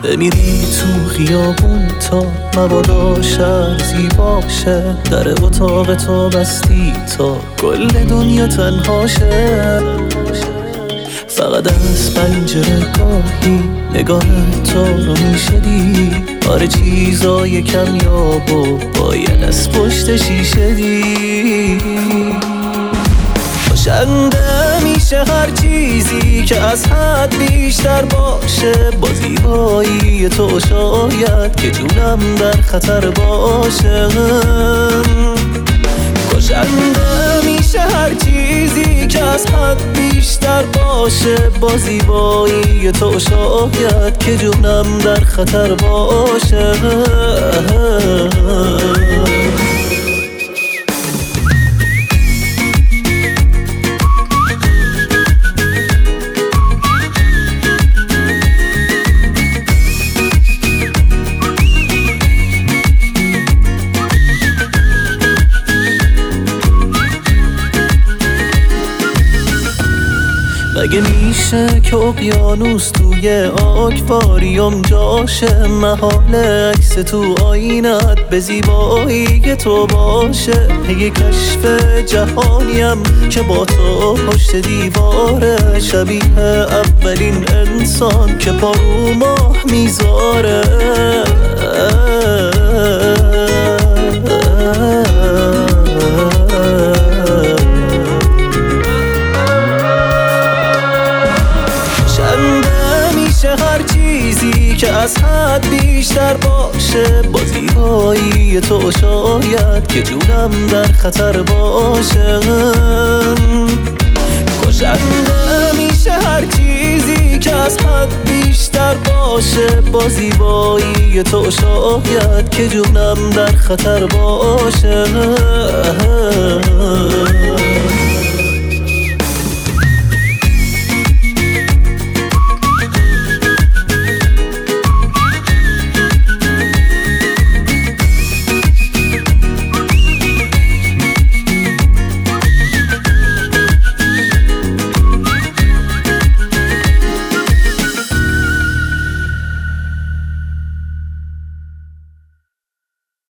بمیری تو خیابون تا مبادا شهر زیباشه. در اتاق تو بستی تا کل دنیا تنهاشه. فقط از پنجره گاهی نگاه تو رو میشدی. آره چیزای کمیاب و باید از پشت شیشه دی. خوشنده میشه هر چیزی که از حد بیشتر باشه. با زیبایی تو شاید که جونم در خطر باشه. خوشنده میشه هر چیزی که از حد بیشتر باشه. با زیبایی تو شاید که جونم در خطر باشه. مگه میشه که اقیانوس توی آکواریوم جاشه؟ محال عکس تو آینت به زیبایی تو باشه. یه کشف جهانیم که با تو پشت دیواره. شبیه اولین انسان که پا رو ماه میذاره. هر چیزی که از حد بیشتر باشه. با زیبایی تو شاید که جونم در خطر باشه. خوشنده میشه هر چیزی که از حد بیشتر باشه. با زیبایی تو شاید که جونم در خطر باشه.